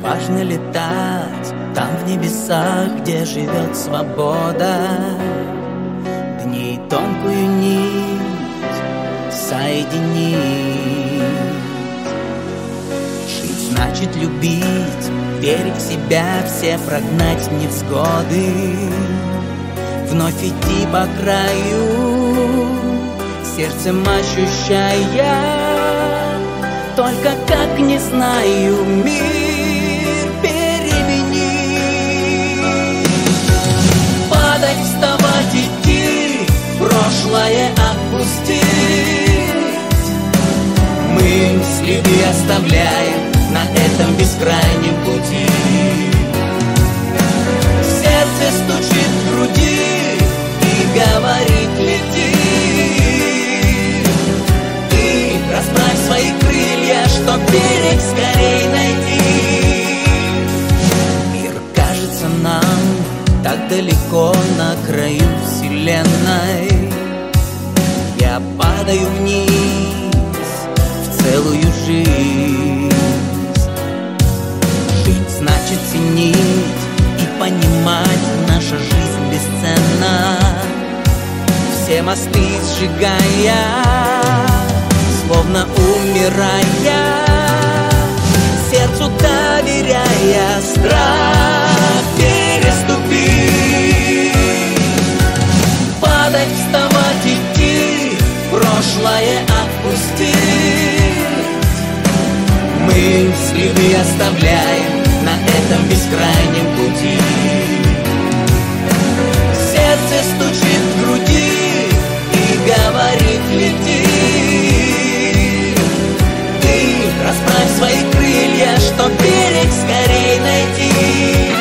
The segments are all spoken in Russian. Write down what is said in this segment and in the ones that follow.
важно летать там в небесах, где живет свобода. Дней тонкую нить соединить. Жить значит любить, берег себя все прогнать невзгоды. Вновь идти по краю, сердцем ощущая, только как не знаю, мир переменить. Падать, вставать, идти, прошлое отпустить. Мы следы оставляем на этом бескрайнем пути. Сердце стучит в груди и говорит: лети. Ты расправь свои крылья, чтоб берег скорей найти. Мир кажется нам так далеко на краю вселенной. Я падаю вниз в целую жизнь. Жить значит ценить и понимать, наша жизнь бесценна. Все мосты сжигая, словно умирая, сердцу доверяя, страх переступить. Падать, вставать, идти, прошлое отпустить. Мы следы оставляем на этом бескрайнем пути. Сердце стучит в груди и говорит: лети. Ты расправь свои крылья, чтоб берег скорей найти.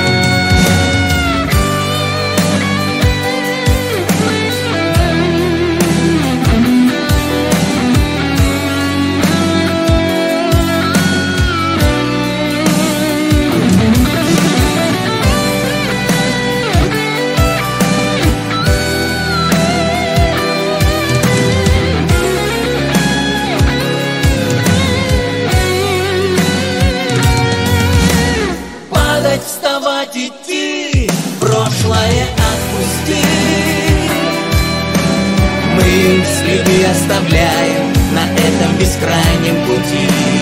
Вставать, идти, прошлое отпустить. Мы следы оставляем на этом бескрайнем пути.